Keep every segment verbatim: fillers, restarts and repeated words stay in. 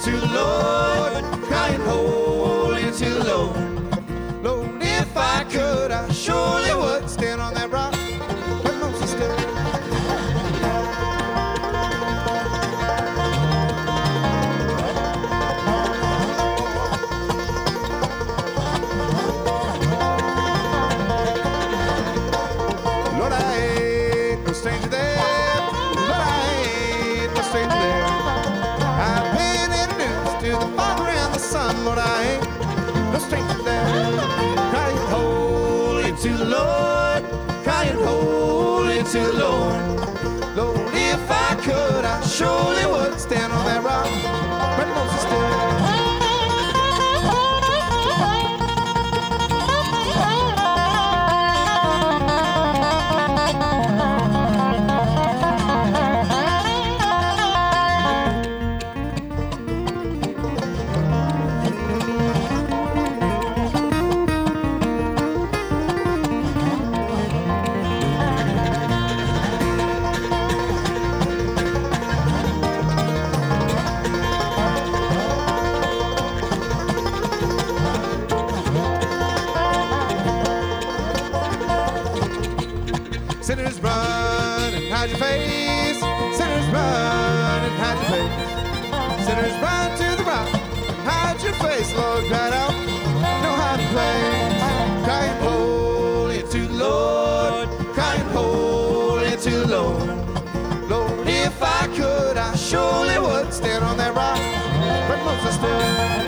to the Lord, crying holy to the Lord. Lord, if I could, I surely would stand on that rock where Moses stood. Lord, I ain't no stranger there. Lord, I ain't no stranger there. I've been introduced to the Father and the Son. Lord, I ain't no stranger there. Crying holy to the Lord, crying holy to the Lord. Lord, if I could, I surely would stand on that rock where Moses stood. Sinners run and hide your face. Sinners run and hide your face. Sinners run to the rock and hide your face. Lord, cried out, no hiding place. Crying holy to the Lord, crying holy to the Lord. Lord, if I could, I surely would stand on that rock where Moses stood.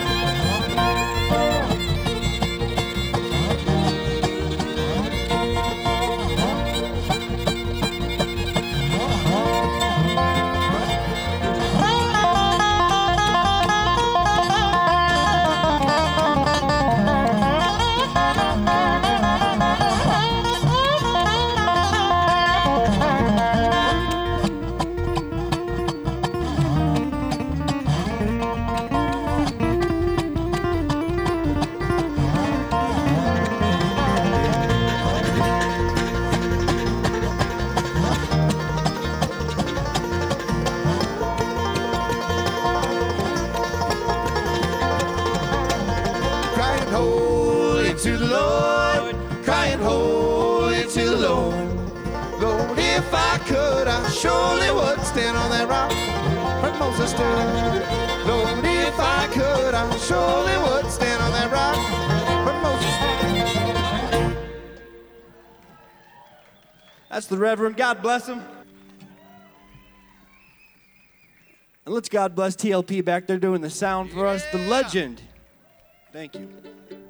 Holy to the Lord, crying holy to the Lord. Lord, if I could, I surely would stand on that rock where Moses stood. Lord, if I could, I surely would stand on that rock where Moses stood. That's the Reverend. God bless him. And let's God bless T L P back there doing the sound for us. The legend. Thank you.